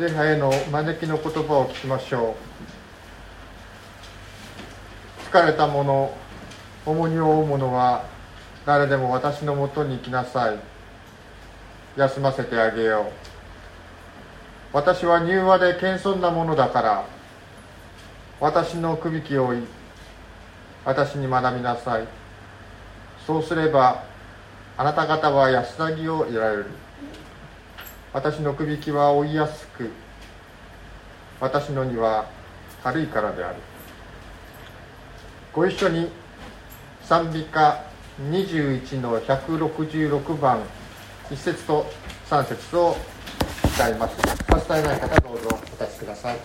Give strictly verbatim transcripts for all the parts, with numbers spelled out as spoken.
礼拝への招きの言葉を聞きましょう。疲れた者、重荷を負う者は誰でも私のもとに来なさい。休ませてあげよう。私は柔和で謙遜なものだから、私のくびきを追い、私に学びなさい。そうすればあなた方は安らぎを得られる。私のくびきは追いやすく、私の荷は軽いからである。ご一緒に賛美歌にじゅういちのひゃくろくじゅうろくばんいっ節とさん節を歌います。差し支えない方どうぞお立ちください。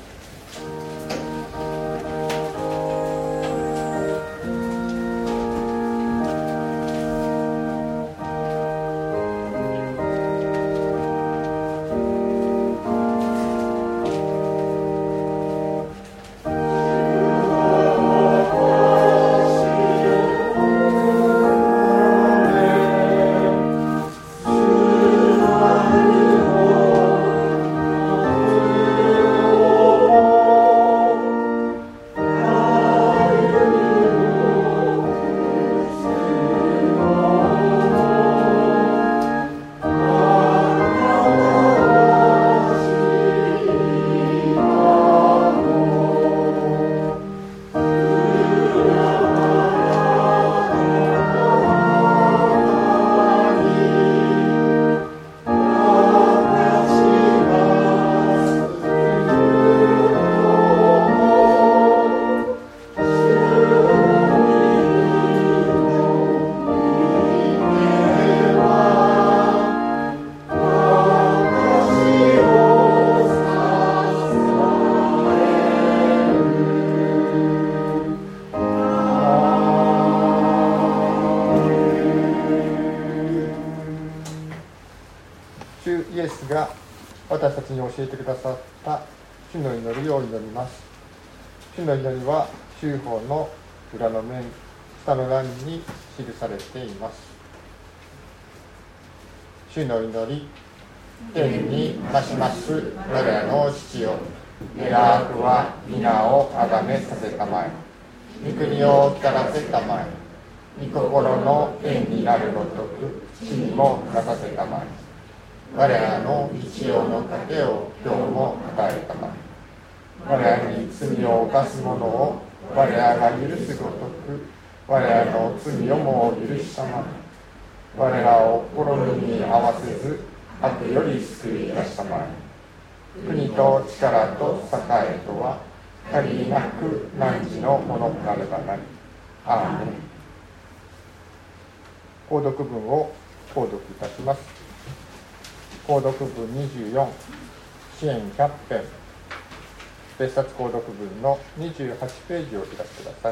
私たちに教えてくださった主の祈りを祈ります。主の祈りは修法の裏の面、下の欄に記されています。主の祈り。天に増します我らの父よ、願わくは皆をあがめさせたまえ。御国を来らせたまえ。御心の天になるごとく地にもなさせたまえ。我らの日曜の糧を今日も与えたまえ。我らに罪を犯す者を我らが許すごとく我らの罪をも許したまえ。我らを試みに合わせず悪より救い出したまえ。国と力と栄えとは限りなく汝のものなればなり。アーメン。購読文を購読いたします。購読文にじゅうよん、支援ひゃっぺん、別冊購読文のにじゅうはちページをお開きください。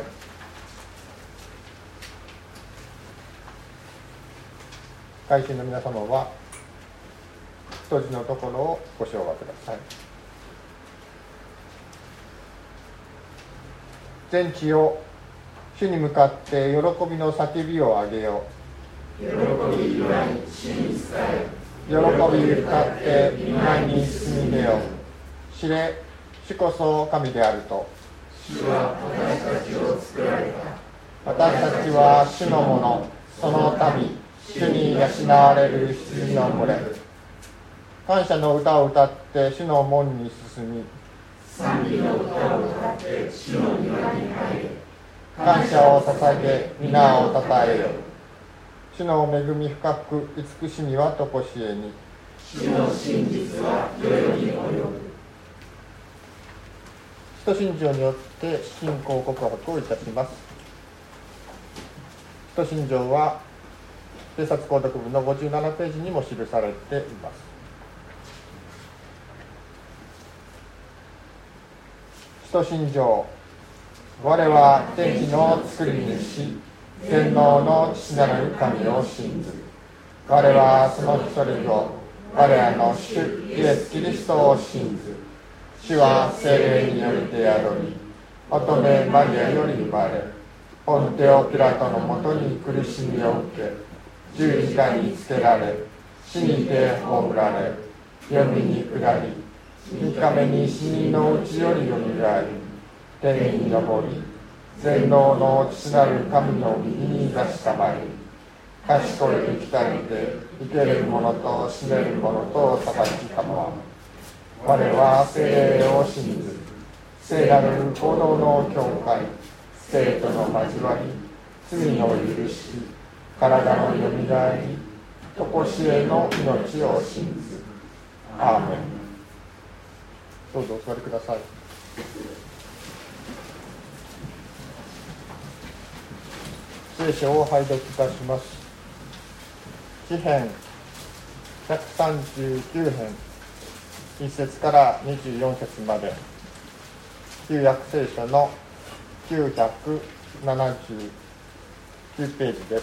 会心の皆様は太字のところをご唱和ください。全地よ、主に向かって喜びの叫びを上げよう。 喜び祝い主に仕え、 喜び歌って皆に進み出よう。知れ、主こそ神であると。 主は私たちを作られた。 私たちは主のもの、その民、主に養われる羊の群れ。感謝の歌を歌って主の門に進み、 賛美の歌を歌って主の庭に入れ。 感謝を捧げ皆をたたえよ。主の恵み深く慈しみはとこしえに。 主の真実は世々に及ぶ。 使徒信条によって信仰告白をいたします。使徒信条は別冊購読文のごじゅうななページにも記されています。使徒信条。我は天地の作り主、全能の父なる神を信ず。我はその一人を、我らの主イエス・キリストを信ず。主は聖霊によりて宿り、乙女マリアより生まれ、ポンテオ・ピラトのもとに苦しみを受け、十字架につけられ、死にて葬られ、読みに下り、 みっかめに死人のうちよりよみがえり、天に昇り、全能の父なる神の右に座したまえり、賢い生きたりで生ける者と死ねる者と裁きたまわ。我は聖霊を信ず、聖なる行動の教会、生徒の交わり、罪の許し、体のよみがえり、とこしえの命を信ず。アーメン。どうぞお座りください。聖書を拝読いたします。詩編ひゃくさんじゅうきゅう編いっ節からにじゅうよん節まで、旧約聖書のきゅうひゃくななじゅうきゅうページです。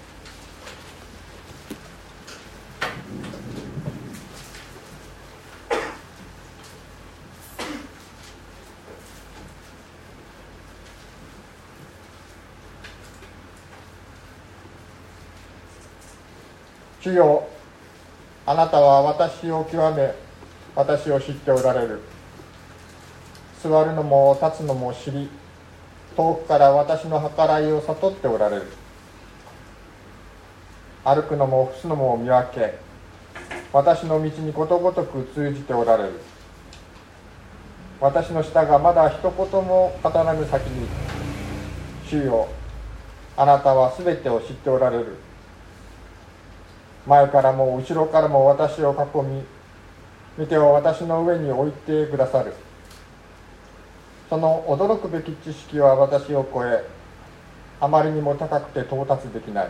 主よ、あなたは私を極め、私を知っておられる。座るのも立つのも知り、遠くから私の計らいを悟っておられる。歩くのも伏すのも見分け、私の道にことごとく通じておられる。私の舌がまだ一言も語らぬ先に、主よ、あなたはすべてを知っておられる。前からも後ろからも私を囲み、御手を私の上に置いてくださる。その驚くべき知識は私を超え、あまりにも高くて到達できない。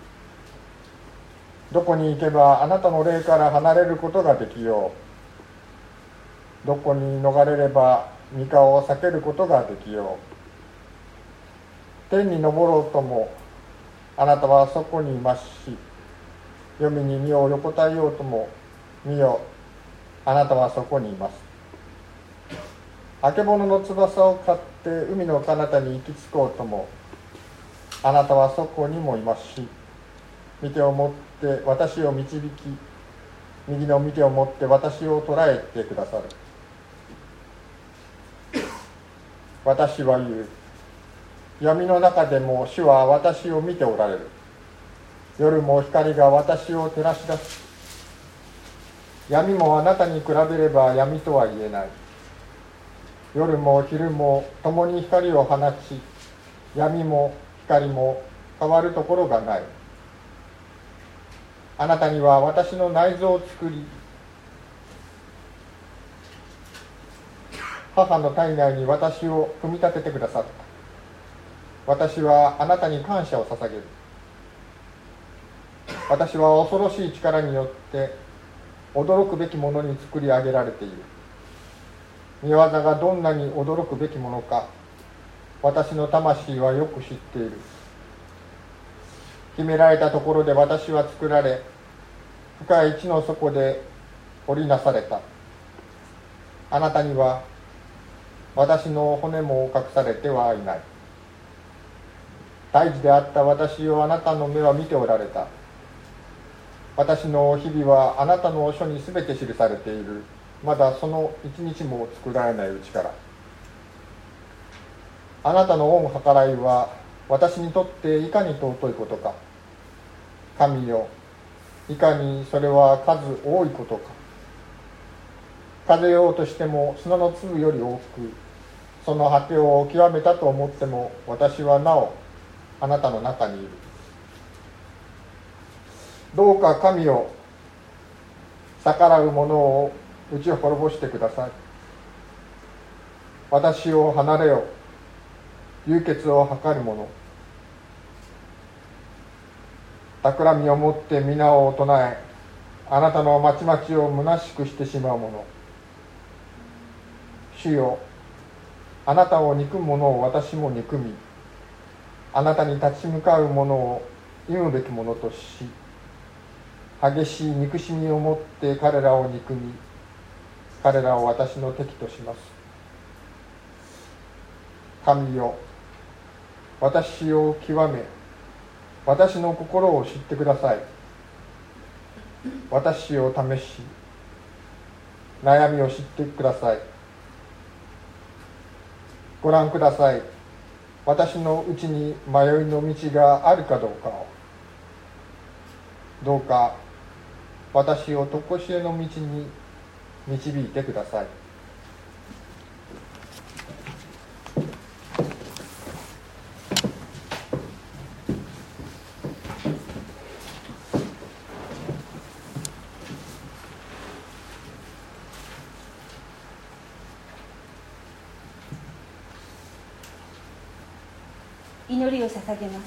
どこに行けばあなたの霊から離れることができよう。どこに逃れれば御顔を避けることができよう。天に昇ろうともあなたはそこにいますし、黄泉に身を横たえようとも、見よ、あなたはそこにいます。あけぼのの翼を買って海の彼方に行き着こうとも、あなたはそこにもいますし、御手を持って私を導き、右の御手を持って私を捉えてくださる。私は言う。闇の中でも主は私を見ておられる。夜も光が私を照らし出す。闇もあなたに比べれば闇とは言えない。夜も昼も共に光を放ち、闇も光も変わるところがない。あなたには私の内臓を作り、母の体内に私を組み立ててくださった。私はあなたに感謝を捧げる。私は恐ろしい力によって驚くべきものに作り上げられている。御業がどんなに驚くべきものか、私の魂はよく知っている。秘められたところで私は作られ、深い地の底で織りなされた。あなたには私の骨も隠されてはいない。胎児であった私をあなたの目は見ておられた。私の日々はあなたの書にすべて記されている。まだその一日も作られないうちから。あなたの恩計らいは私にとっていかに尊いことか。神よ、いかにそれは数多いことか。数えようとしても砂の粒より多く、その果てを極めたと思っても、私はなおあなたの中にいる。どうか神よ、逆らう者を打ち滅ぼしてください。私を離れよ、流血を図る者。企みをもって皆を唱え、あなたの町々を虚しくしてしまう者。主よ、あなたを憎む者を私も憎み、あなたに立ち向かう者を忌むべき者とし、激しい憎しみをもって彼らを憎み、彼らを私の敵とします。神よ、私を極め、私の心を知ってください。私を試し、 悩みを知ってください。ご覧ください。私のうちに迷いの道があるかどうかを。どうか私を常しえの道に導いてください。 祈りを捧げます。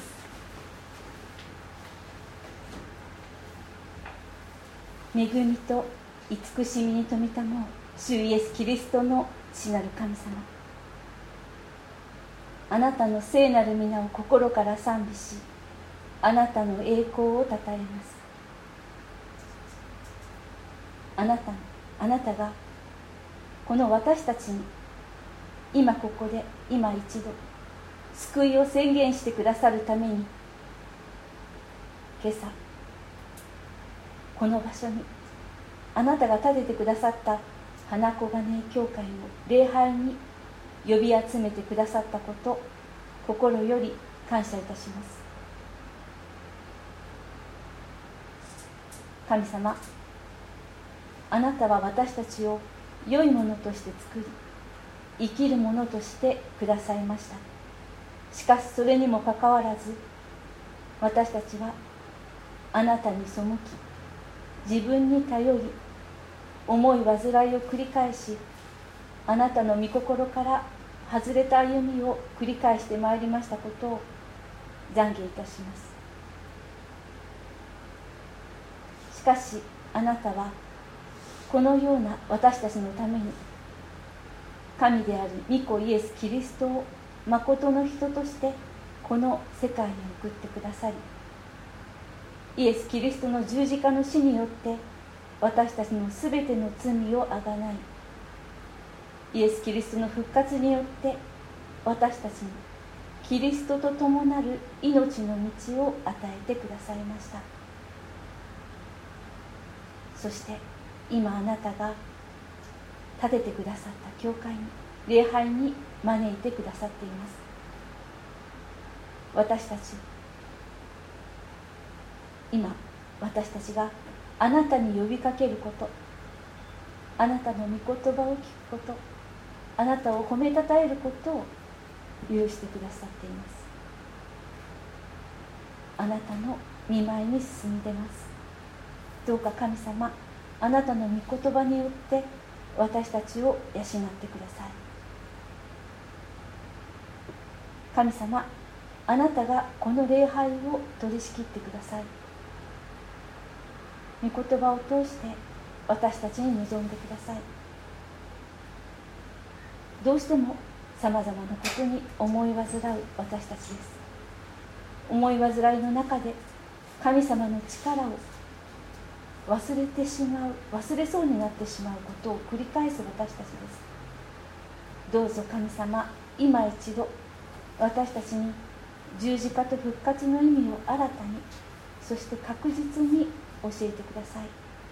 恵みと慈しみに富みたもう主イエスキリストの父なる神様、あなたの聖なる皆を心から賛美し、あなたの栄光をたたえます。あなたあなたがこの私たちに今ここで今一度救いを宣言してくださるために、今朝この場所にあなたが建ててくださった花子金教会を礼拝に呼び集めてくださったこと、心より感謝いたします。神様、あなたは私たちを良いものとして作り、生きるものとしてくださいました。しかしそれにもかかわらず、私たちはあなたに背き、自分に頼り、思い煩いを繰り返し、あなたの御心から外れた歩みを繰り返してまいりましたことを懺悔いたします。しかしあなたはこのような私たちのために、神である御子イエス・キリストを誠の人としてこの世界に送ってくださり、イエス・キリストの十字架の死によって私たちのすべての罪をあがない、イエス・キリストの復活によって私たちにキリストと共なる命の道を与えてくださいました。そして今あなたが建ててくださった教会に、礼拝に招いてくださっています。私たち今私たちがあなたに呼びかけること、あなたの御言葉を聞くこと、あなたを褒めたたえることを許してくださっています。あなたの御前に進んでます。どうか神様、あなたの御言葉によって私たちを養ってください。神様、あなたがこの礼拝を取り仕切ってください。御言葉を通して私たちに臨んでください。どうしてもさまざまなことに思い煩う私たちです。思い煩いの中で神様の力を忘れてしまう、忘れそうになってしまうことを繰り返す私たちです。どうぞ神様、今一度私たちに十字架と復活の意味を新たに、そして確実に教えてください。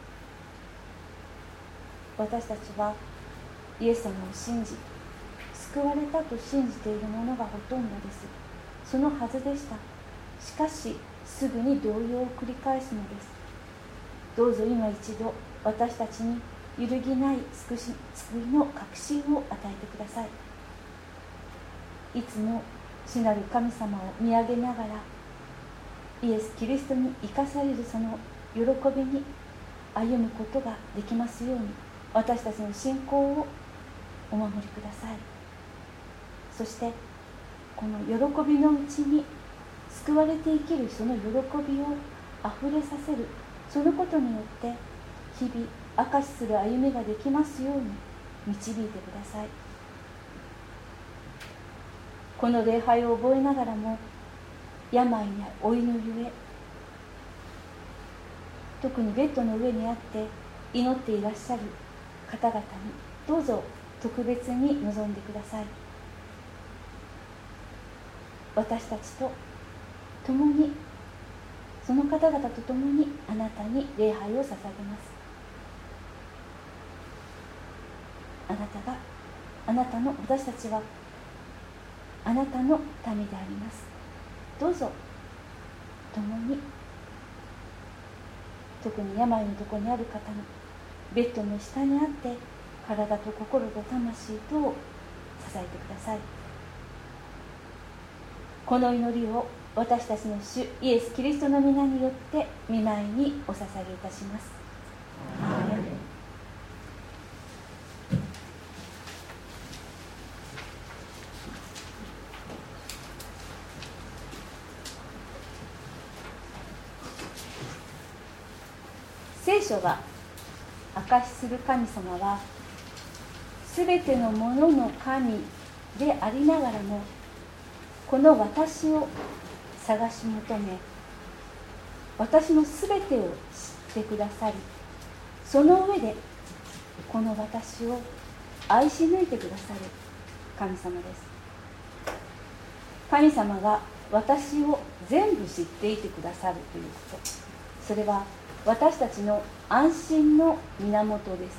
私たちはイエス様を信じ、救われたと信じているものがほとんどです。そのはずでした。しかしすぐに動揺を繰り返すのです。どうぞ今一度私たちに揺るぎない救いの確信を与えてください。いつも主なる神様を見上げながら、イエス・キリストに生かされるその喜びに歩むことができますように、私たちの信仰をお守りください。そしてこの喜びのうちに救われて生きるその喜びをあふれさせる、そのことによって日々証しする歩みができますように導いてください。この礼拝を覚えながらも、病や老いのゆえ、特にベッドの上にあって祈っていらっしゃる方々にどうぞ特別に臨んでください。私たちと共に、その方々と共にあなたに礼拝を捧げます。 あなたがあなたの私たちはあなたの民であります。どうぞ共に、特に病のところにある方のベッドの下にあって体と心と魂とを支えてください。この祈りを私たちの主イエス・キリストの皆によって御前にお捧げいたします。アーメン。聖書が証しする神様はすべてのものの神でありながらも、この私を探し求め、私のすべてを知ってくださり、その上でこの私を愛し抜いてくださる神様です。神様が私を全部知っていてくださるということ、それは私たちの安心の源です。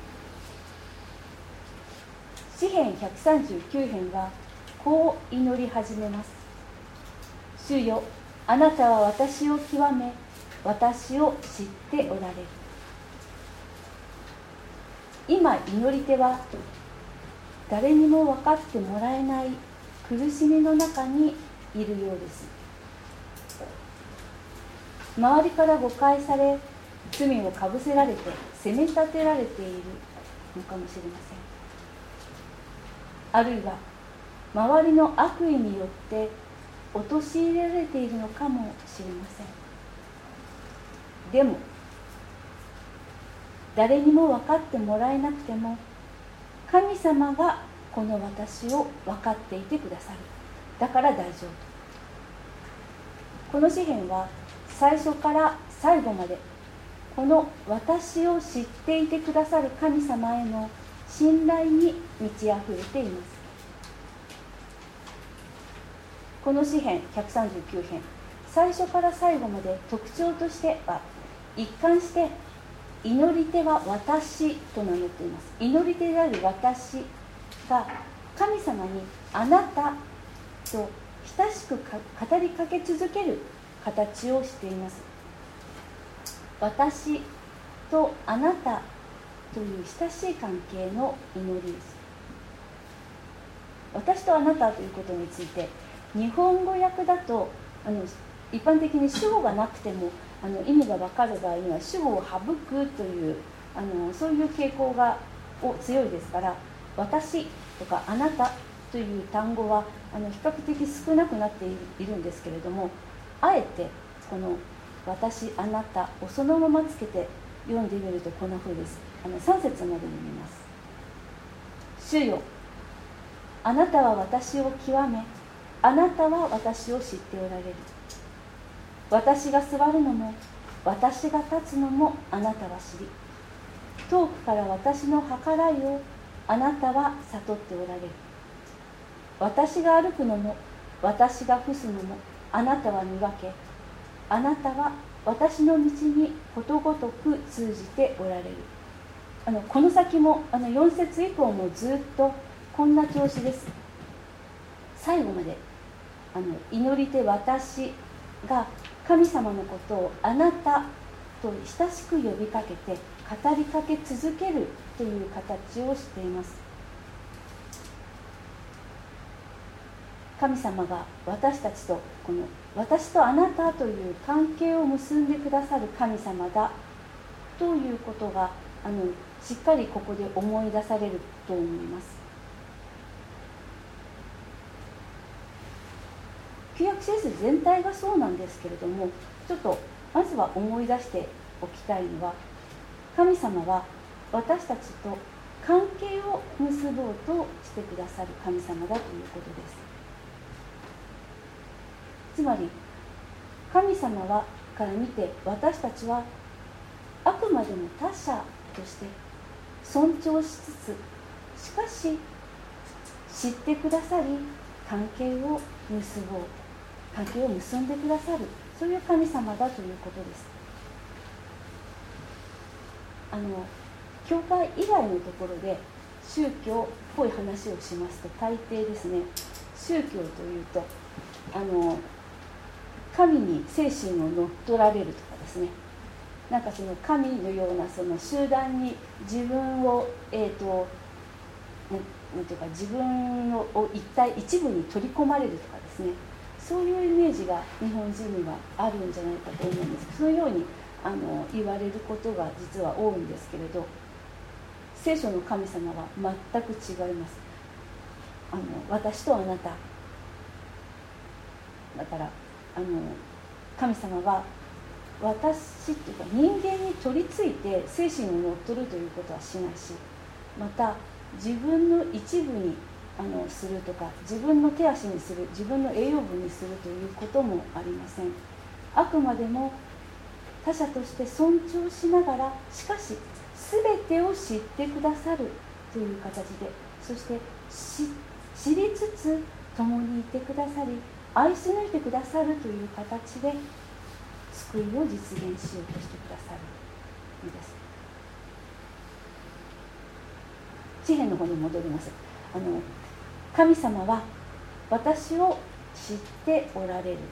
詩編ひゃくさんじゅうきゅう編はこう祈り始めます。主よ、あなたは私を極め、私を知っておられる。今祈り手は誰にも分かってもらえない苦しみの中にいるようです。周りから誤解され、罪をかぶせられて責め立てられているのかもしれません。あるいは周りの悪意によって陥れられているのかもしれません。でも誰にも分かってもらえなくても、神様がこの私を分かっていてくださる。だから大丈夫。この詩編は最初から最後までこの私を知っていてくださる神様への信頼に満ち溢れています。この詩編ひゃくさんじゅうきゅう編、最初から最後まで特徴としては一貫して祈り手は私と名乗っています。祈り手である私が神様にあなたと親しく語りかけ続ける形をしています。私とあなたという親しい関係の祈りです。私とあなたということについて、日本語訳だとあの一般的に主語がなくてもあの意味が分かる場合には主語を省くというあのそういう傾向が強いですから、私とかあなたという単語はあの比較的少なくなっているんですけれども、あえてこの私あなたをそのままつけて読んでみるとこんな風です。あのさん節まで読みます。主よ、あなたは私を極め、あなたは私を知っておられる。私が座るのも私が立つのもあなたは知り、遠くから私の計らいをあなたは悟っておられる。私が歩くのも私が伏すのもあなたは見分け、あなたは私の道にことごとく通じておられる。あのこの先もあのよん節以降もずっとこんな調子です。最後まであの祈り手私が神様のことをあなたと親しく呼びかけて語りかけ続けるという形をしています。神様が私たちとこの私とあなたという関係を結んでくださる神様だということがあのしっかりここで思い出されると思います。旧約聖書全体がそうなんですけれども、ちょっとまずは思い出しておきたいのは、神様は私たちと関係を結ぼうとしてくださる神様だということです。つまり神様はから見て私たちはあくまでも他者として尊重しつつ、しかし知ってくださり関係を結ぼう、関係を結んでくださる、そういう神様だということです。あの教会以外のところで宗教っぽい話をしますと、大抵ですね、宗教というとあの神に精神を乗っ取られるとかですね、なんかその神のようなその集団に自分を、えーとなんていうか、自分を一体一部に取り込まれるとかですね、そういうイメージが日本人にはあるんじゃないかと思うんですけど、そのようにあの言われることが実は多いんですけれど、聖書の神様は全く違います。あの私とあなただから、あの神様は私っていうか人間に取り付いて精神を乗っ取るということはしないし、また自分の一部にあのするとか、自分の手足にする、自分の栄養分にするということもありません。あくまでも他者として尊重しながら、しかし全てを知ってくださるという形で、そして知りつつ共にいてくださり、愛し抜いてくださるという形で救いを実現しようとしてくださるんです。詩篇の方に戻ります。あの神様は私を知っておられる。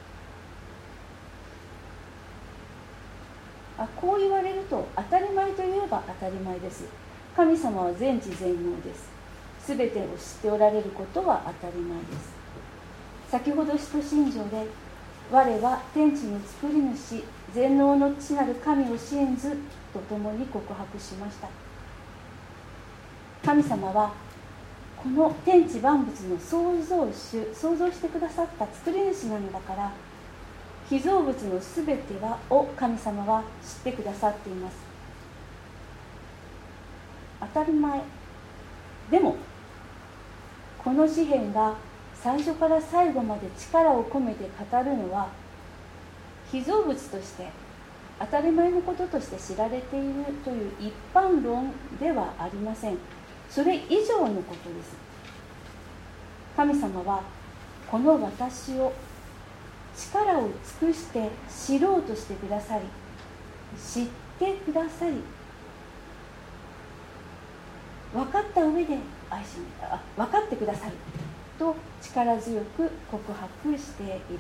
あこう言われると当たり前といえば当たり前です。神様は全知全能です。すべてを知っておられることは当たり前です。先ほど使徒信条で、我は天地の作り主全能の父なる神を信ずとともに告白しました。神様はこの天地万物の創造主、創造してくださった作り主なのだから、被造物のすべてはを神様は知ってくださっています。当たり前。でもこの詩篇が最初から最後まで力を込めて語るのは、被造物として当たり前のこととして知られているという一般論ではありません。それ以上のことです。神様はこの私を力を尽くして知ろうとしてくださり、知ってくださり、分かった上で愛しあ分かってくださると力強く告白しているんです。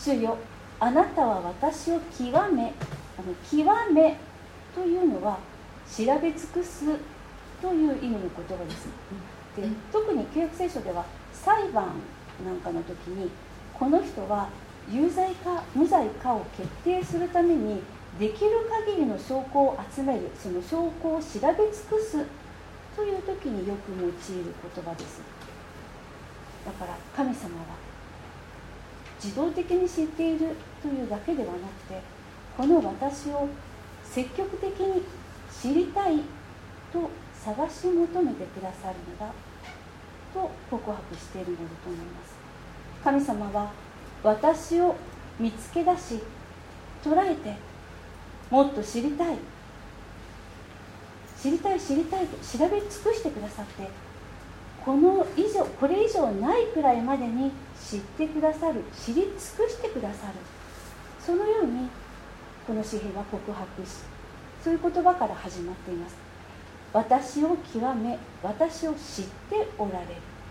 主よ、あなたは私を極め、あの極めというのは調べ尽くすという意味の言葉です。で、特に旧約聖書では裁判なんかの時に、この人は有罪か無罪かを決定するためにできる限りの証拠を集める、その証拠を調べ尽くすという時によく用いる言葉です。だから神様は自動的に知っているというだけではなくて、この私を積極的に知りたいと探し求めてくださるのだと告白しているのだと思います。神様は私を見つけ出し捉えて、もっと知りたい知りたい知りたいと調べ尽くしてくださって、この以上これ以上ないくらいまでに知ってくださる、知り尽くしてくださる、そのようにこの詩篇は告白し、そういう言葉から始まっています。私を極め、私を知っておられる。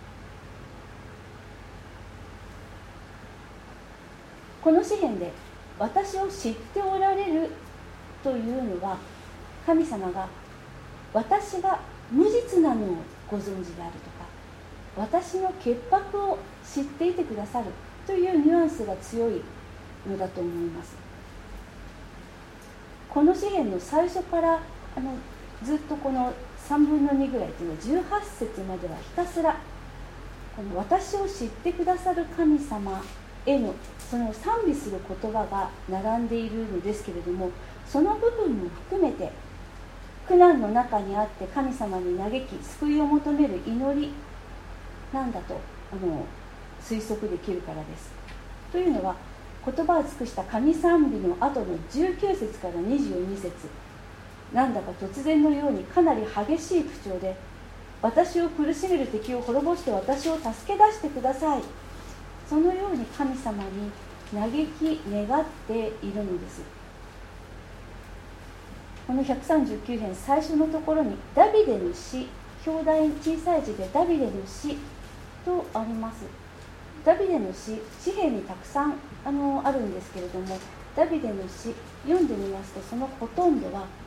この詩篇で私を知っておられるというのは、神様が私が無実なのをご存知であるとか、私の潔白を知っていてくださるというニュアンスが強いのだと思います。この詩篇の最初からあのずっとこのさんぶんのにぐらいというのはじゅうはち節まではひたすらこの私を知ってくださる神様へのその賛美する言葉が並んでいるのですけれども、その部分も含めて苦難の中にあって神様に嘆き救いを求める祈りなんだとあの推測できるからです。というのは、言葉を尽くした神賛美の後のじゅうきゅう節からにじゅうに節、なんだか突然のようにかなり激しい口調で、私を苦しめる敵を滅ぼして私を助け出してください、そのように神様に嘆き願っているのです。 このひゃくさんじゅうきゅう編最初のところにダビデの詩、表題小さい字でダビデの詩とあります。ダビデの詩、詩篇にたくさん あのあるんですけれども、ダビデの詩読んでみますと、そのほとんどはあの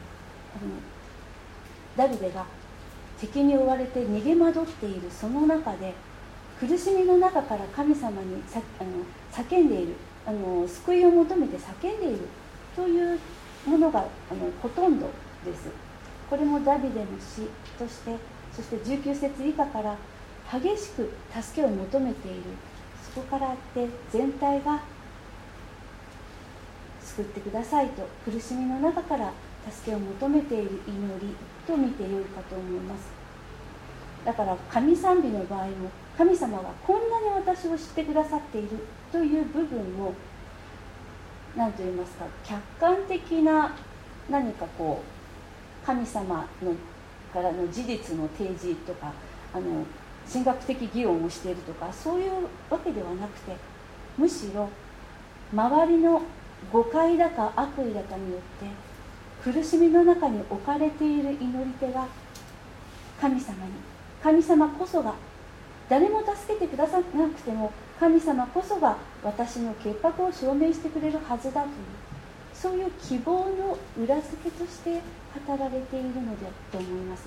ダビデが敵に追われて逃げ惑っているその中で、苦しみの中から神様にさあの叫んでいる、あの救いを求めて叫んでいるというものがあのほとんどです。これもダビデの詩として、そしてじゅうきゅう節以下から激しく助けを求めている、そこからあって全体が救ってくださいと苦しみの中から助けを求めている祈りと見てよいかと思います。だから神賛美の場合も、神様がこんなに私を知ってくださっているという部分を何と言いますか、客観的な何かこう神様のからの事実の提示とか、あの神学的議論をしているとか、そういうわけではなくて、むしろ周りの誤解だか悪意だかによって苦しみの中に置かれている祈り手が神様に、神様こそが、誰も助けてくださらなくても神様こそが私の潔白を証明してくれるはずだという、そういう希望の裏付けとして語られているのだと思います。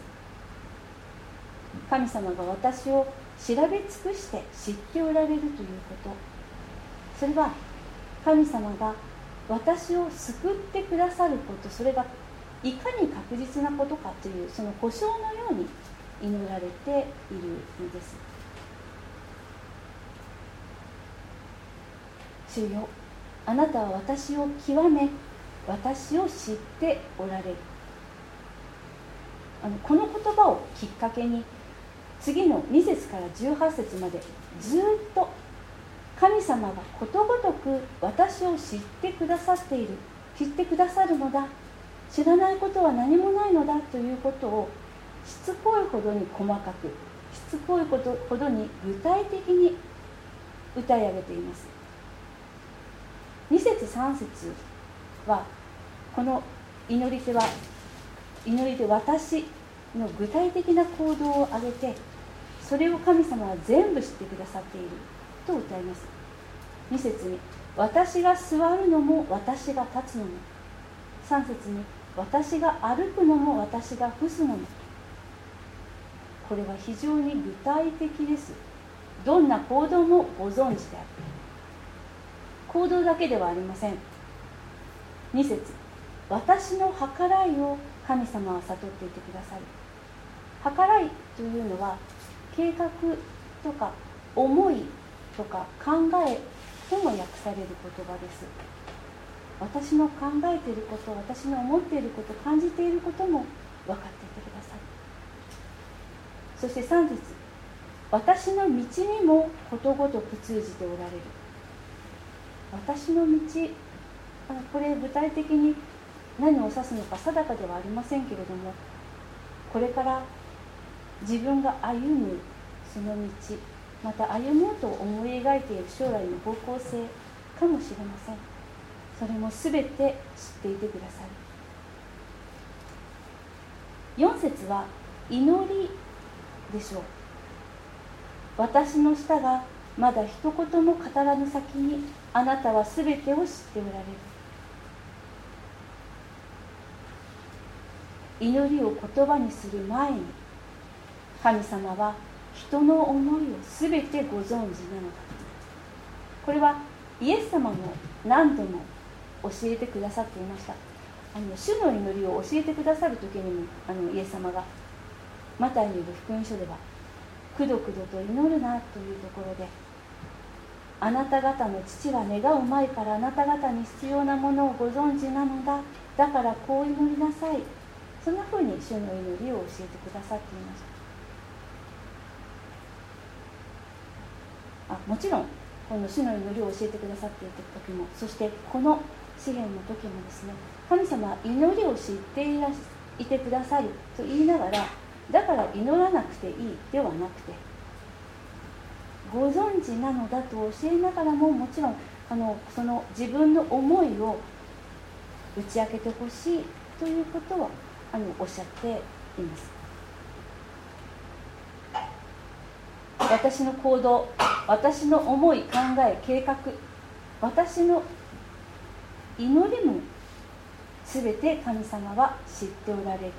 神様が私を調べ尽くして知っておられるということ、それは神様が私を救ってくださること、それがいかに確実なことかという、その保証のように祈られているのです。主よ、あなたは私を極め、私を知っておられる。あのこの言葉をきっかけに、次のに節からじゅうはち節までずっと神様がことごとく私を知ってくださっている、知ってくださるのだ、知らないことは何もないのだということをしつこいほどに細かく、しつこいことほどに具体的に歌い上げています。に節さん節はこの祈り手は祈り手私の具体的な行動を挙げて、それを神様は全部知ってくださっていると歌います。に節に私が座るのも私が立つのも、さん節に私が歩くのも私が伏すのも。これは非常に具体的です。どんな行動もご存知である。行動だけではありません。に節、私の計らいを神様は悟っていてくださる。計らいというのは計画とか思いとか考えとも訳される言葉です。私の考えていること、私の思っていること、感じていることも分かっていてくださる。そしてさん節、私の道にもことごとく通じておられる。私の道、これ具体的に何を指すのか定かではありませんけれども、これから自分が歩むその道、また歩もうと思い描いている将来の方向性かもしれません。それも全て知っていてくださる。よん節は祈りでしょう。私の舌がまだ一言も語らぬ先に、あなたは全てを知っておられる。祈りを言葉にする前に、神様は人の思いを全てご存知なのだ。これはイエス様も何度も教えてくださっていました。あの主の祈りを教えてくださる時にも、あのイエス様がマタイによる福音書では、くどくどと祈るなというところで、あなた方の父は願う前からあなた方に必要なものをご存知なのだ、だからこう祈りなさい、そんなふうに主の祈りを教えてくださっていました。あもちろんこの主の祈りを教えてくださっていた時も、そしてこの詩篇の時もですね、神様は祈りを知っていらいてくださると言いながら、だから祈らなくていいではなくて、ご存知なのだと教えながらも、もちろんあのその自分の思いを打ち明けてほしいということをあのおっしゃっています。私の行動、私の思い、考え、計画、私の祈りもすべて神様は知っておられる。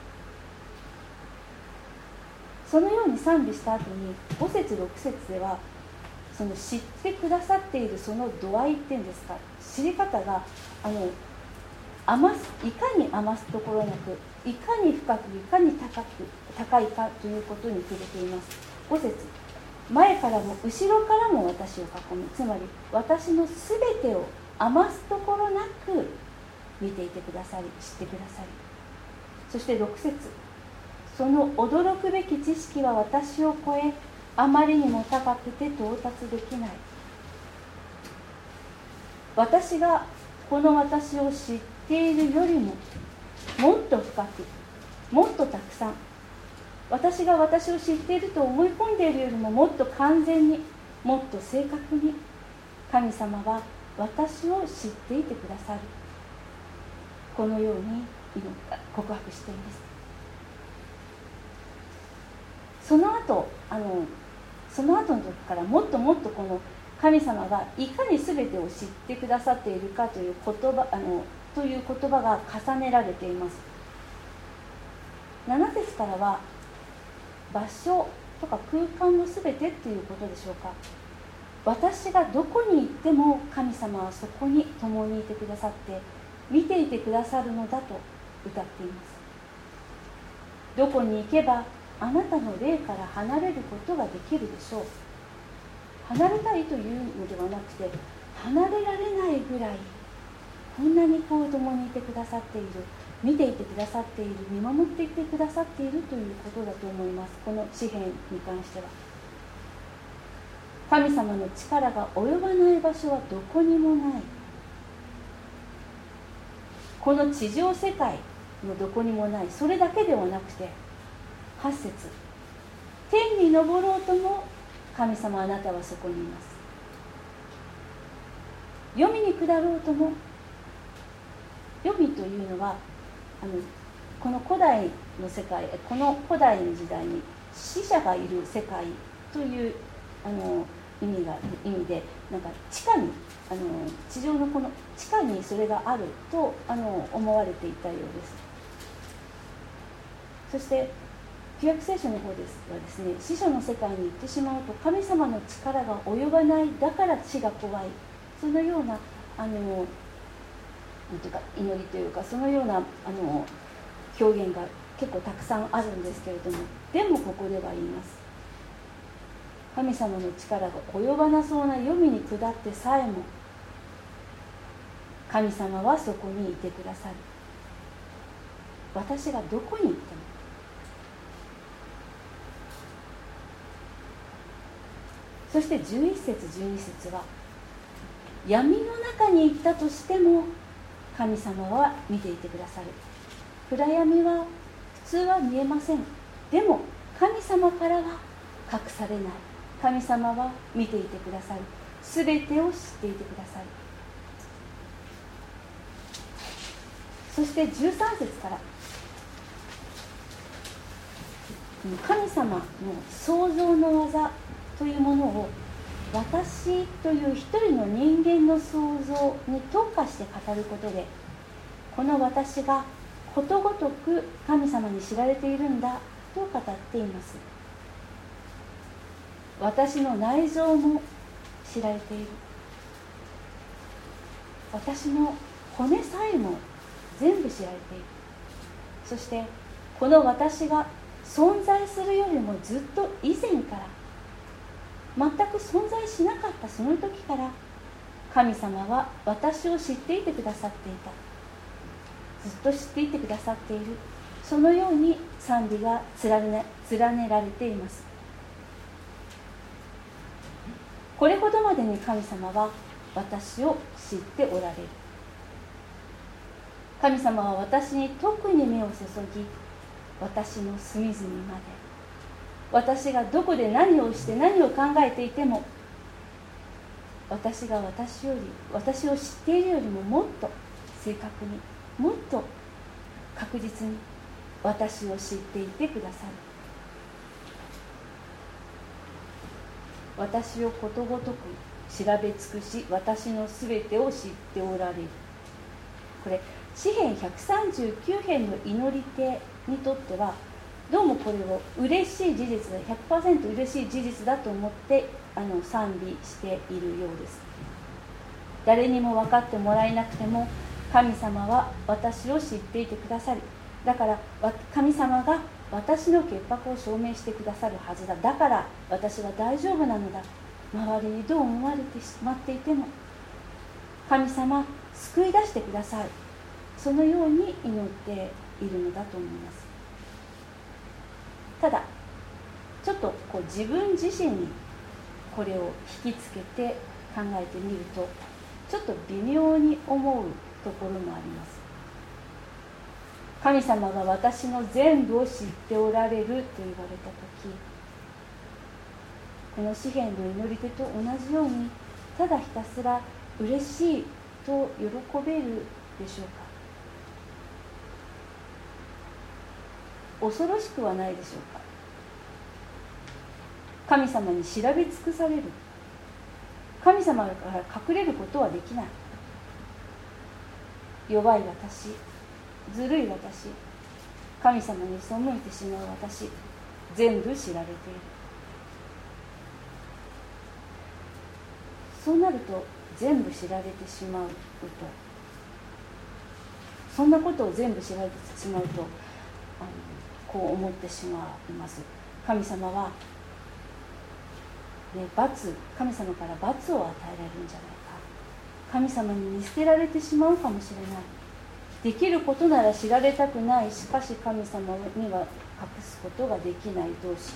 そのように賛美した後にご節ろく節では、その知ってくださっているその度合いっていうんですか、知り方があの余すいかに余すところなく、いかに深く、いかに高く高いかということに触れています。ご節、前からも後ろからも私を囲み、つまり私のすべてを余すところなく見ていてくださり、知ってくださり、そしてろく節、その驚くべき知識は私を超え、あまりにも高くて到達できない。私がこの私を知っているよりももっと深く、もっとたくさん、私が私を知っていると思い込んでいるよりももっと完全に、もっと正確に、神様は私を知っていてくださる。このように告白しています。その後あのその後の時からもっともっとこの神様がいかに全てを知ってくださっているかという言葉あのという言葉が重ねられています。なな節からは場所とか空間の全てっていうことでしょうか。私がどこに行っても神様はそこに共にいてくださって見ていてくださるのだと歌っています。どこに行けばあなたの霊から離れることができるでしょう。離れたいというのではなくて、離れられないぐらいこんなにこう共にいてくださっている、見ていてくださっている、見守っていてくださっているということだと思います。この詩篇に関しては神様の力が及ばない場所はどこにもない。この地上世界のどこにもない。それだけではなくてはち節、天に昇ろうとも神様あなたはそこにいます。黄泉に下ろうとも、黄泉というのはあのこの古代の世界、この古代の時代に死者がいる世界というあの意味が意味で、なんか地下にあの地上のこの地下にそれがあるとあの思われていたようです。そして旧約聖書の方ですはですね、死者の世界に行ってしまうと神様の力が及ばない、だから死が怖い、そのようなあのなんていうか祈りというか、そのようなあの表現が結構たくさんあるんですけれども、でもここでは言います。神様の力が及ばなそうな黄泉に下ってさえも神様はそこにいてくださる。私がどこに行っても。そしてじゅういち節じゅうに節は、闇の中に行ったとしても神様は見ていてくださる。暗闇は普通は見えません。でも神様からは隠されない。神様は見ていてくださる。すべてを知っていてくださる。そしてじゅうさん節から神様の創造の技というものを私という一人の人間の創造に特化して語ることで、この私がことごとく神様に知られているんだと語っています。私の内臓も知られている。私の骨さえも全部知られている。そしてこの私が存在するよりもずっと以前から全く存在しなかったその時から神様は私を知っていてくださっていた。ずっと知っていてくださっている。そのように賛美が連ね、連ねられています。これほどまでに神様は私を知っておられる。神様は私に特に目を注ぎ、私の隅々まで、私がどこで何をして何を考えていても、私が私より私を知っているよりももっと正確にもっと確実に私を知っていてくださる。私をことごとく調べ尽くし、私のすべてを知っておられる。これ詩編ひゃくさんじゅうきゅう編の祈り手にとってはどうもこれを嬉しい事実だ、 ひゃくパーセント 嬉しい事実だと思ってあの賛美しているようです。誰にも分かってもらえなくても神様は私を知っていてくださり、だから神様が私の潔白を証明してくださるはずだ、だから私は大丈夫なのだ、周りにどう思われてしまっていても神様救い出してください、そのように祈っているのだと思います。ただちょっとこう自分自身にこれを引きつけて考えてみるとちょっと微妙に思うところもあります。神様が私の全部を知っておられると言われたとき、この詩篇の祈り手と同じようにただひたすら嬉しいと喜べるでしょうか。恐ろしくはないでしょうか。神様に調べ尽くされる、神様から隠れることはできない。弱い私、ずるい私、神様に背いてしまう私、全部知られている。そうなると全部知られてしまうと、そんなことを全部知られてしまうとあのこう思ってしまいます。神様は、ね、罰神様から罰を与えられるんじゃないか、神様に見捨てられてしまうかもしれない。できることなら知られたくない、しかし神様には隠すことができない、どうしよ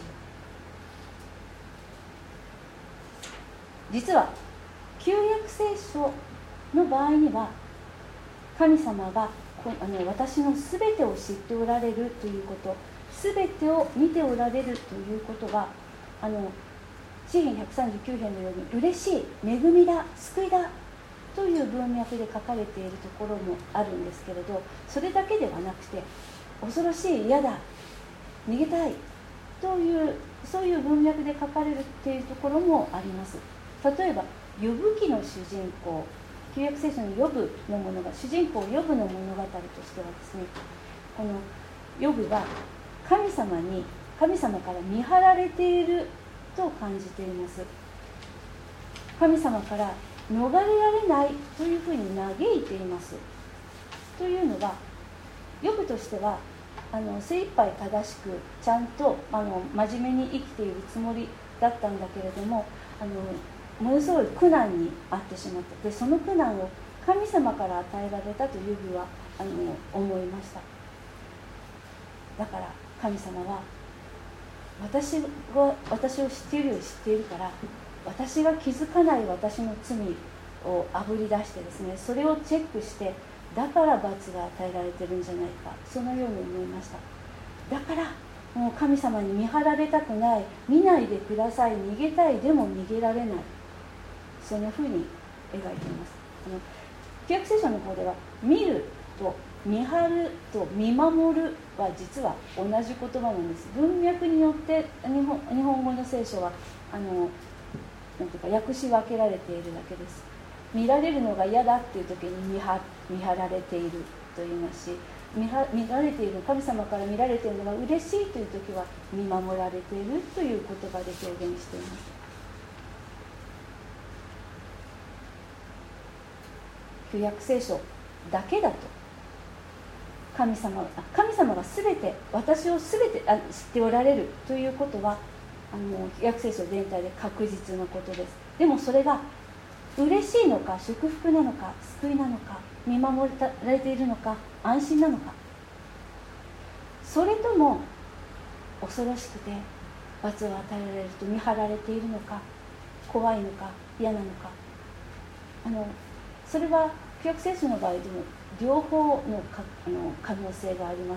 う。実は旧約聖書の場合には神様があの私のすべてを知っておられるということ、すべてを見ておられるということがあの詩編ひゃくさんじゅうきゅう編のように嬉しい、恵みだ、救いだという文脈で書かれているところもあるんですけれど、それだけではなくて恐ろしい、嫌だ、逃げたいというそういう文脈で書かれているところもあります。例えばヨブ記の主人公、旧約聖書のヨブのものが主人公ヨブの物語としてはですね、このヨブが神様に神様から見張られていると感じています。神様から逃れられないというふうに嘆いています。というのはヨブとしてはあの精一杯正しくちゃんとあの真面目に生きているつもりだったんだけれども、あのものすごい苦難に遭ってしまった。でその苦難を神様から与えられたとヨブはあの思いました。だから神様は私が私を知っているより知っているから、私が気づかない私の罪をあぶり出してですね、それをチェックして、だから罰が与えられてるんじゃないか、そのように思いました。だからもう神様に見張られたくない、見ないでください、逃げたい、でも逃げられない、そんなふうに描いています。あの旧約聖書の方では見ると見張ると見守るは実は同じ言葉なんです。文脈によって日本、日本語の聖書はあのなんていうか訳し分けられているだけです。見られるのが嫌だっていう時に 見張、見張られていると言いますし、見は見られている、神様から見られているのが嬉しいという時は見守られているという言葉で表現しています。旧約聖書だけだと神様、神様が全て、私を全てあ知っておられるということはあの旧約聖書全体で確実なことです。でもそれが嬉しいのか、祝福なのか、救いなのか、見守られているのか、安心なのか、それとも恐ろしくて罰を与えられると見張られているのか、怖いのか、嫌なのか、あのそれは旧約聖書の場合でも両方のかあの可能性があります。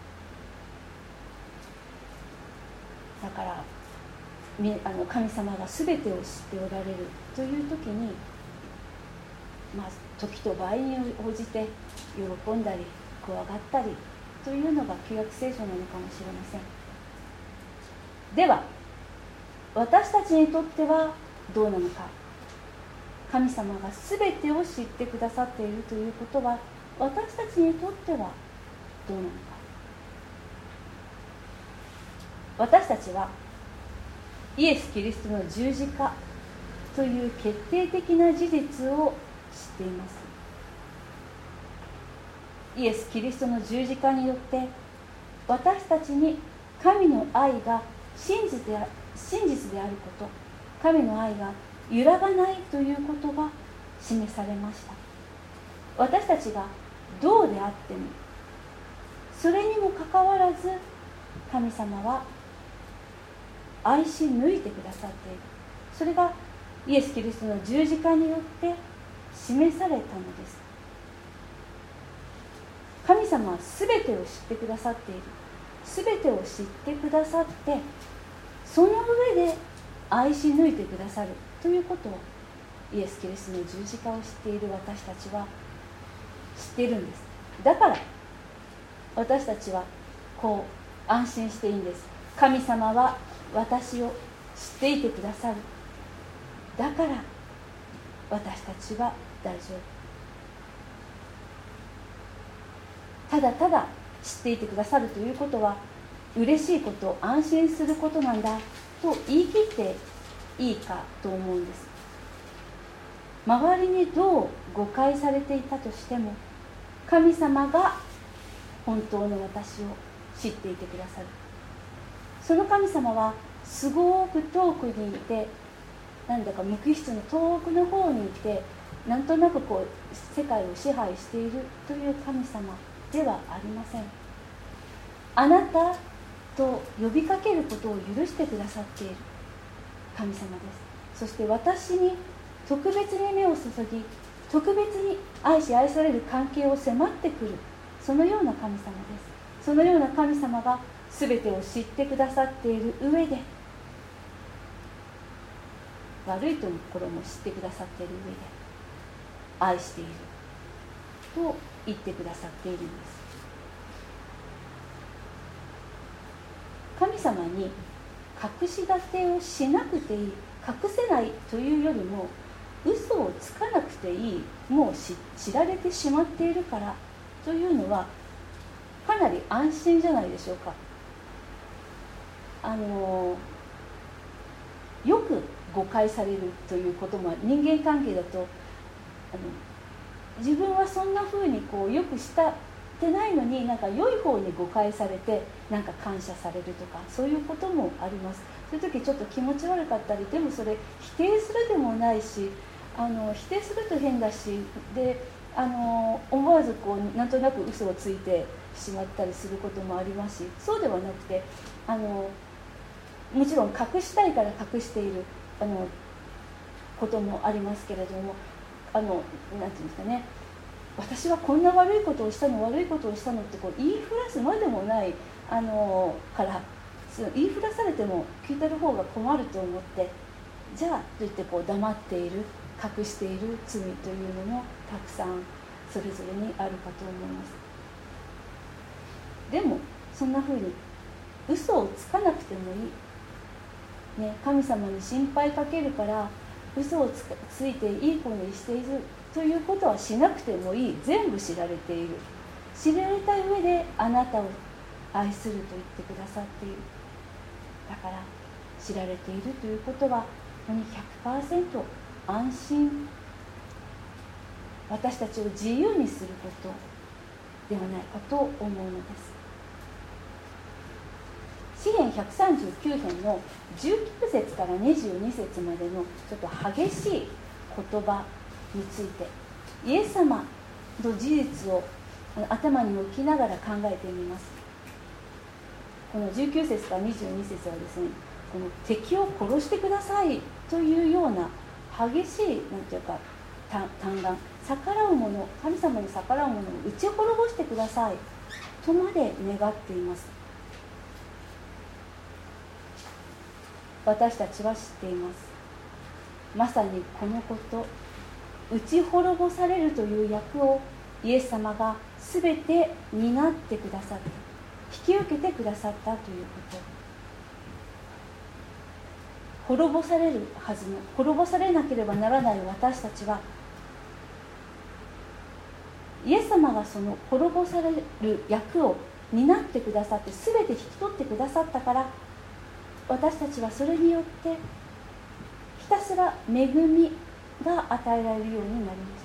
だからあの神様が全てを知っておられるという時に、 まあ、時と場合に応じて喜んだり怖がったりというのが旧約聖書なのかもしれません。では私たちにとってはどうなのか。神様が全てを知ってくださっているということは私たちにとってはどうなのか。私たちはイエス・キリストの十字架という決定的な事実を知っています。イエス・キリストの十字架によって私たちに神の愛が真実であ真実であること、神の愛が揺らがないということが示されました。私たちがどうであってもそれにもかかわらず神様は愛し抜いてくださっている。それがイエス・キリストの十字架によって示されたのです。神様は全てを知ってくださっている。全てを知ってくださってその上で愛し抜いてくださるということをイエス・キリストの十字架を知っている私たちは知っているんです。だから私たちはこう安心していいんです。神様は私を知っていてくださる。だから私たちは大丈夫。ただただ知っていてくださるということは嬉しいこと、安心することなんだと言い切っていいかと思うんです。周りにどう誤解されていたとしても神様が本当の私を知っていてくださる。その神様はすごく遠くにいて、なんだか無機質の遠くの方にいて、なんとなくこう世界を支配しているという神様ではありません。あなたと呼びかけることを許してくださっている神様です。そして私に特別に目を注ぎ、特別に愛し愛される関係を迫ってくる、そのような神様です。そのような神様が全てを知ってくださっている上で、悪いところも知ってくださっている上で愛していると言ってくださっているんです。神様に隠し立てをしなくていい、隠せないというよりも嘘をつかなくていい、もう 知, 知られてしまっているからというのはかなり安心じゃないでしょうか。あのよく誤解されるということも人間関係だと、あの自分はそんな風にこうよくしたってないのになんか良い方に誤解されてなんか感謝されるとか、そういうこともあります。そういう時ちょっと気持ち悪かったり、でもそれ否定するでもないし、あの否定すると変だし、であの思わずこうなんとなく嘘をついてしまったりすることもありますし、そうではなくて、あのもちろん隠したいから隠しているあのこともありますけれども、あのなんていうんですかね、私はこんな悪いことをしたの悪いことをしたのってこう言いふらすまでもないあのから言いふらされても聞いてる方が困ると思って、じゃあといってこう黙っている、隠している罪というのもたくさんそれぞれにあるかと思います。でもそんなふうに嘘をつかなくてもいい、ね、神様に心配かけるから嘘を つ, ついていい子にしているということはしなくてもいい。全部知られている。知られた上であなたを愛すると言ってくださっている。だから知られているということは本当に ひゃくパーセント 安心、私たちを自由にすることではないかと思うのです。詩編ひゃくさんじゅうきゅうへんのじゅうきゅうせつからにじゅうにせつまでのちょっと激しい言葉について、イエス様の事実を頭に置きながら考えてみます。このじゅうきゅうせつからにじゅうにせつはですね、この敵を殺してくださいというような激しいなんていうか嘆願、逆らう者、神様に逆らう者を打ち滅ぼしてくださいとまで願っています。私たちは知っています。まさにこのこと、 打ち滅ぼされるという役をイエス様がすべて担ってくださった、引き受けてくださったということ。滅ぼされるはずの、滅ぼされなければならない私たちは、イエス様がその滅ぼされる役を担ってくださって、すべて引き取ってくださったから、私たちはそれによってひたすら恵みが与えられるようになりました。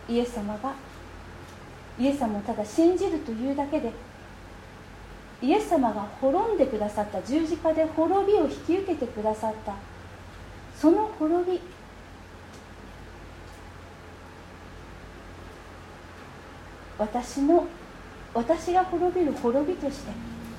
イエス様がイエス様をただ信じるというだけで、イエス様が滅んでくださった、十字架で滅びを引き受けてくださった、その滅び、私の私が滅びる滅びとして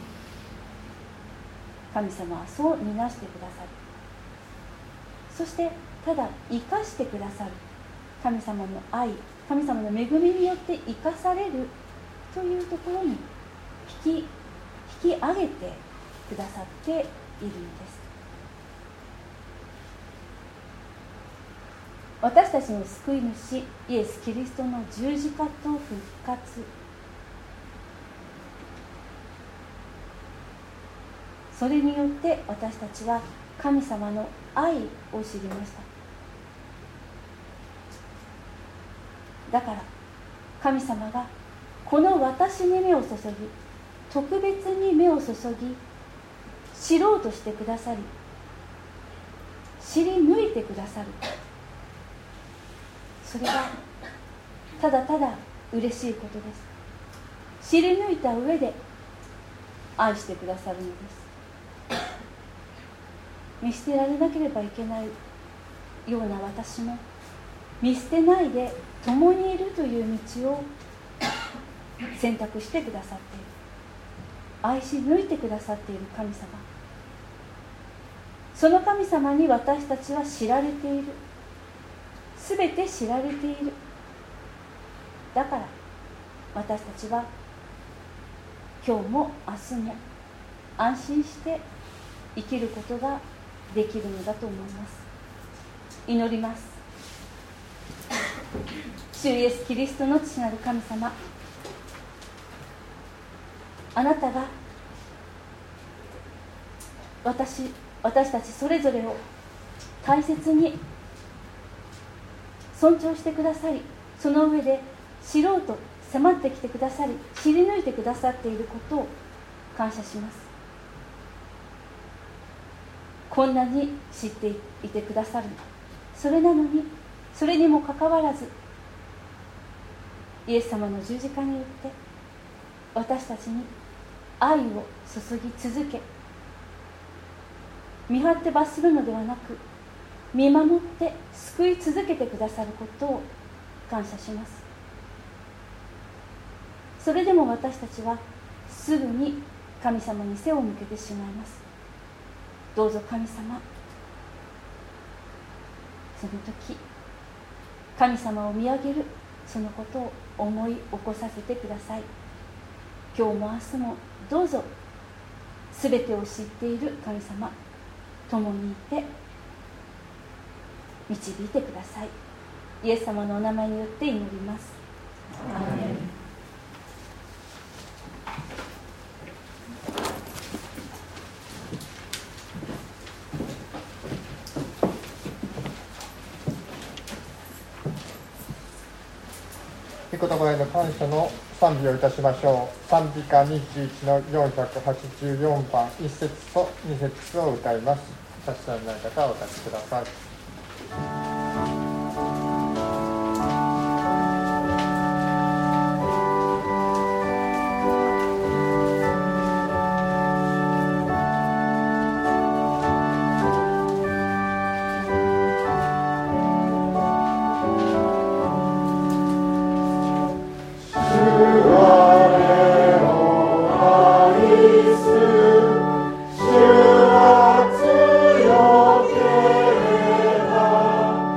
神様はそうみなしてくださる。そしてただ生かしてくださる神様の愛、神様の恵みによって生かされるというところに引き引き上げてくださっているのです。私たちの救い主イエス・キリストの十字架と復活、それによって私たちは神様の愛を知りました。だから神様がこの私に目を注ぎ、特別に目を注ぎ知ろうとしてくださり、知り抜いてくださる。それがただただ嬉しいことです。知り抜いた上で愛してくださるのです。見捨てられなければいけないような私も見捨てないで共にいるという道を選択してくださっている、愛し抜いてくださっている神様、その神様に私たちは知られている、すべて知られている。だから私たちは今日も明日も安心して生きることができるのだと思います。祈ります。主イエス・キリストの父なる神様、あなたが私、私たちそれぞれを大切に尊重してくださり、その上で知ろうと迫ってきてくださり、知り抜いてくださっていることを感謝します。こんなに知っていてくださる、それなのに、それにもかかわらずイエス様の十字架によって私たちに愛を注ぎ続け、見張って罰するのではなく見守って救い続けてくださることを感謝します。それでも私たちはすぐに神様に背を向けてしまいます。どうぞ神様、その時神様を見上げるそのことを思い起こさせてください。今日も明日もどうぞすべてを知っている神様、共にいて導いてください。イエス様のお名前によって祈ります。アーメン。 御言葉への感謝の賛美をいたしましょう。賛美歌にじゅういちのよんひゃくはちじゅうよんばん、いっ節とに節を歌います。立ち上がらない方はお立ちください。 主は強ければ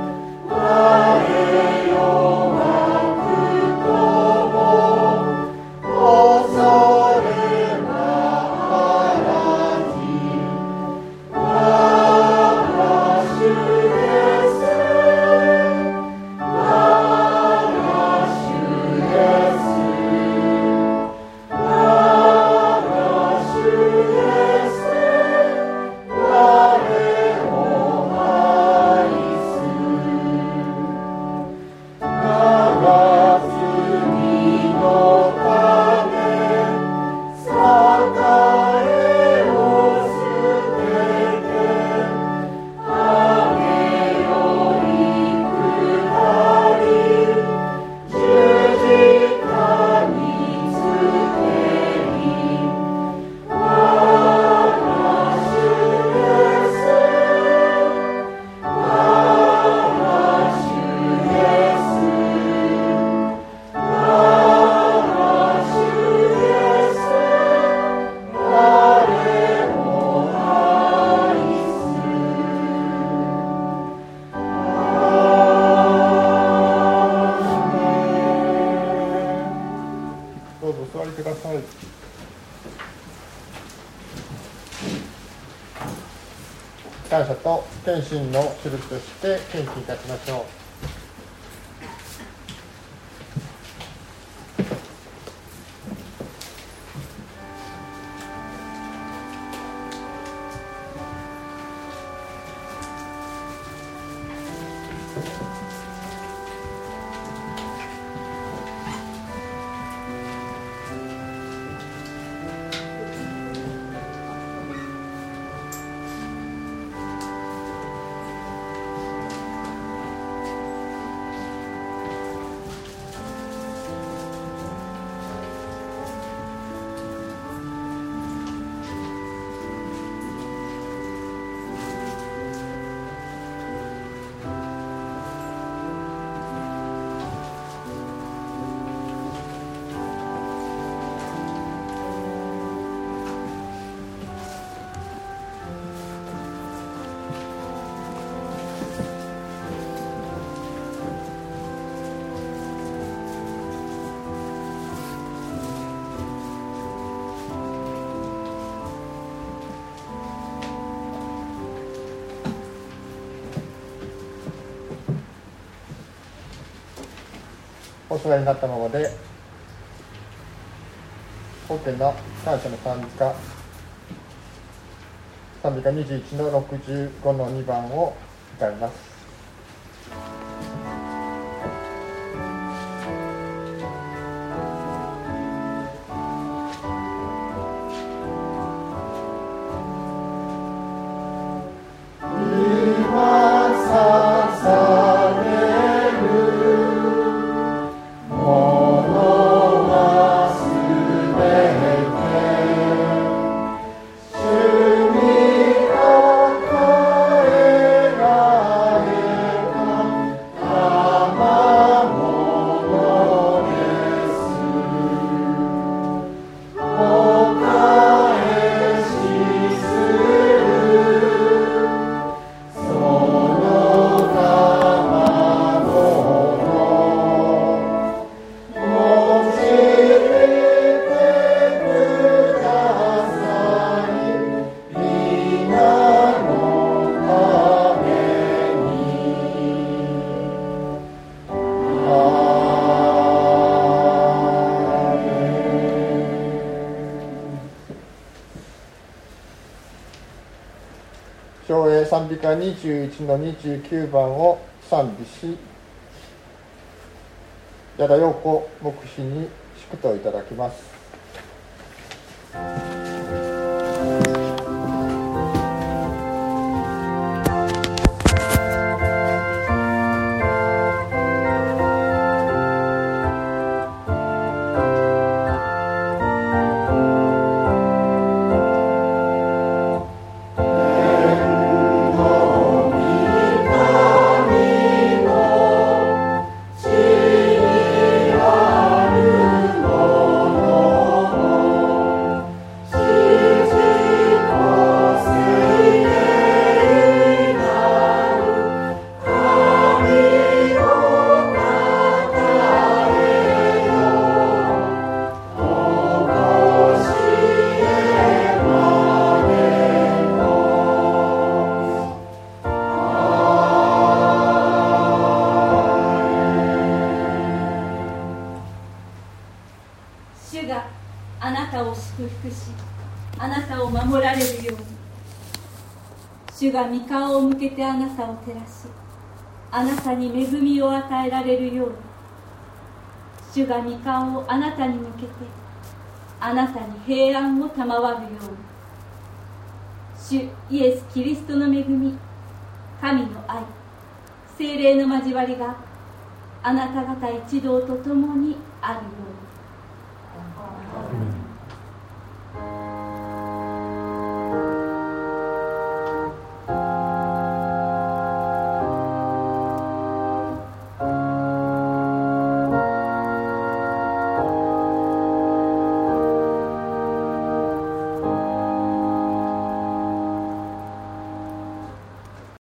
どうぞ座りください。感謝と献身の印として献金いたしましょう。お座りになったままで、当店の感謝の賛美歌、賛美歌にじゅういちのろくじゅうごのにばんを歌います。賛美歌にじゅういちのにじゅうきゅうばんを賛美し、矢田陽子牧師に祝祷いただきます。 主が御顔を向けてあなたを照らし、あなたに恵みを与えられるように。主が御顔をあなたに向けて、あなたに平安を賜るように。主イエス・キリストの恵み、神の愛、聖霊の交わりがあなた方一同と共にあるように。